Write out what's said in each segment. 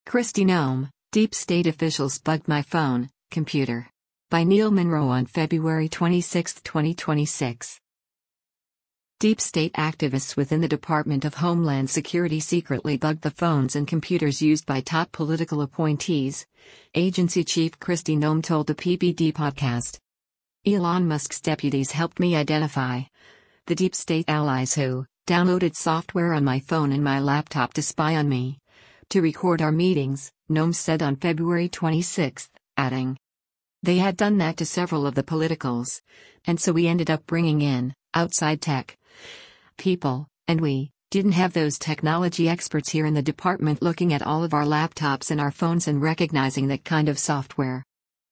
Kristi Noem, Deep State Officials Bugged My Phone, Computer. By Neil Monroe on February 26, 2026. Deep state activists within the Department of Homeland Security secretly bugged the phones and computers used by top political appointees, Agency Chief Kristi Noem told the PBD podcast. Elon Musk's deputies helped me identify the deep state allies who downloaded software on my phone and my laptop to spy on me, to record our meetings, Noem said on February 26, adding. They had done that to several of the politicals, and so we ended up bringing in outside tech people, and we didn't have those technology experts here in the department looking at all of our laptops and our phones and recognizing that kind of software.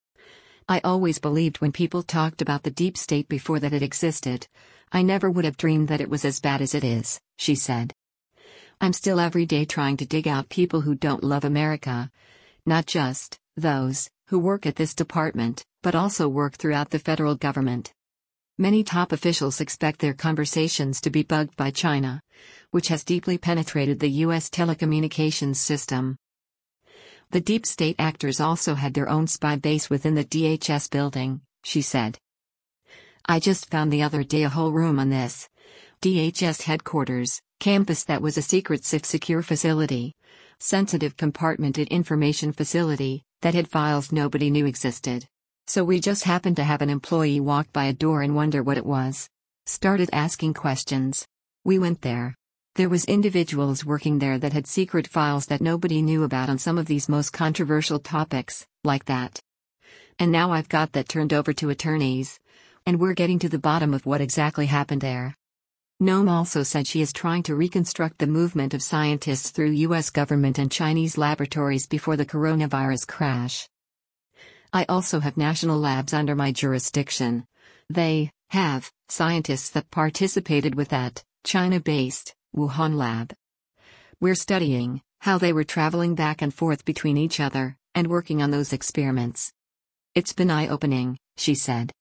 I always believed when people talked about the deep state before that it existed. I never would have dreamed that it was as bad as it is, she said. I'm still every day trying to dig out people who don't love America. Not just those who work at this department, but also work throughout the federal government. Many top officials expect their conversations to be bugged by China, which has deeply penetrated the U.S. telecommunications system. The deep state actors also had their own spy base within the DHS building, she said. I just found the other day a whole room on this DHS headquarters campus that was a secret secure facility, sensitive compartmented information facility, that had files nobody knew existed. So we just happened to have an employee walk by a door and wonder what it was. Started asking questions. We went there. There was individuals working there that had secret files that nobody knew about on some of these most controversial topics, like that. And now I've got that turned over to attorneys. And we're getting to the bottom of what exactly happened there. Noem also said she is trying to reconstruct the movement of scientists through U.S. government and Chinese laboratories before the coronavirus crash. I also have national labs under my jurisdiction. They have scientists that participated with that China-based Wuhan lab. We're studying how they were traveling back and forth between each other and working on those experiments. It's been eye-opening, she said.